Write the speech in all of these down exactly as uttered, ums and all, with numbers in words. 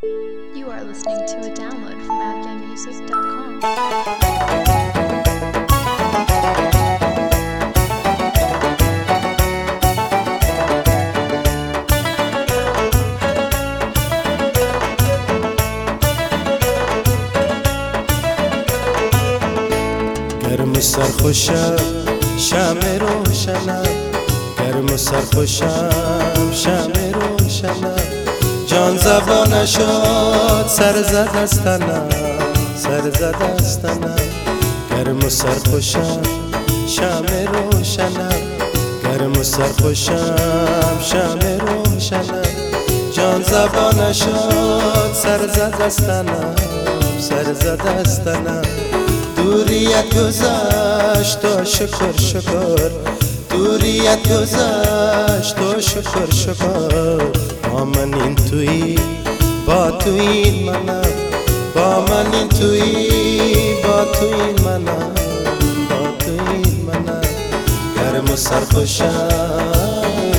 You are listening to a download from afghan music dot com. گرم و سرخوشم شمع روشنم، گرم و سرخوشم شمع روشنم، جان زبانه شد سر زد از تنم، سر زد از تنم. گرم و سرخوشم شمع روشنم، گرم و سرخوشم شمع روشنم، جان زبانه شد سر زد از تنم، سر زد از تنم. دوریت گذشت تو شکر شکر، دوریت گذشت تو شکر شکر. با من این تویی با تو این منم، با من این تویی با تو این منم، با تو این منم. گرم و سرخوشم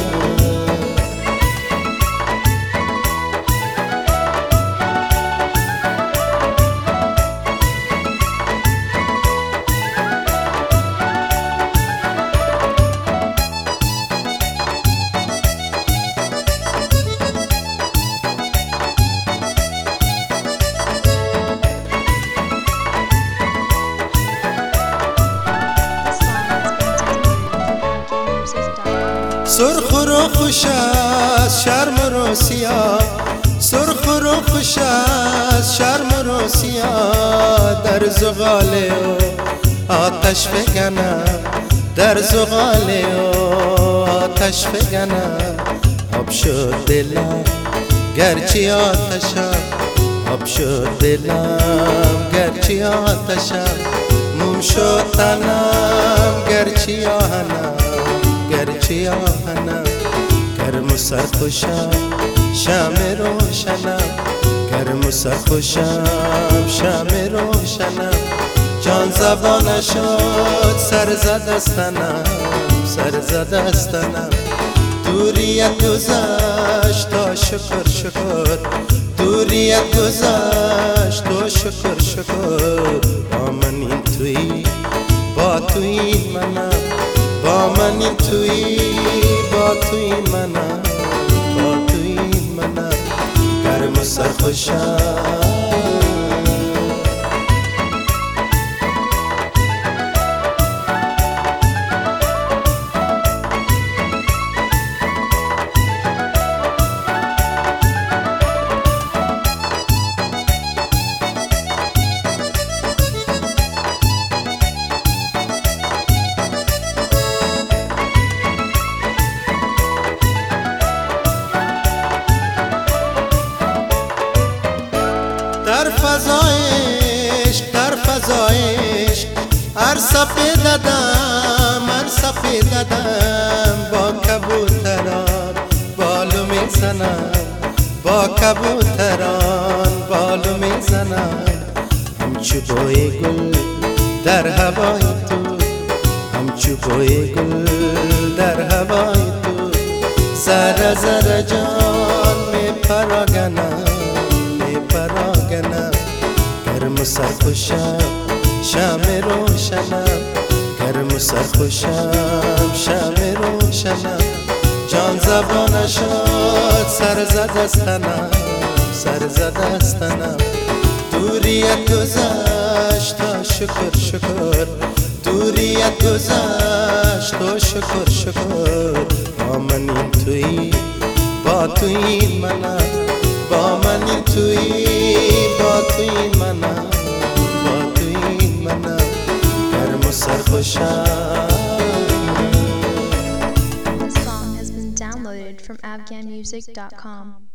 سرخ و رو خوش است شرم و رو سیاه، سرخ و رو خوش است شرم و رو سیاه. در زغاله و آتش فگنم، در زغاله و آتش فگنم. آب شد دلم گرچه آتشم، آب شد دلم گرچه آتشم. موم شد تنم گرچه آهنم، گرچه آهنم. گرم و سرخوشم شمع روشنم، گرم و سرخوشم شمع روشنم، جان زبانه شد سر زد از تنم، سر زد از تنم. دوریت گذشت تو شکر شکر، دوریت گذشت تو شکر شکر. با من این تویی با تو این منم، با من این تویی با تو این منم، با تو این منم. گرم و سرخوشم در فضایش، در فضایش هر صفحه دادم، هر صفحه دادم. با کبوتران بالو میزنم، با کبوتران بالو میزنم. همچو بوی گل در هوای تو، همچو بوی گل در هوای تو. ذره ذره جان میپراگنم، میپراگنم. گرم و سرخوشم شمع روشنم، گرم و سرخوشم شمع روشنم، جان زبانه شد سر زد از تنم، سر زد از تنم. دوریت گذشت تو شکر شکر، دوریت گذشت تو شکر شکر. با من این تویی با تو این منم، با من این تویی با تو این منم، با تو این منم. گرم و سرخوشم. This song has been downloaded from afghan music dot com.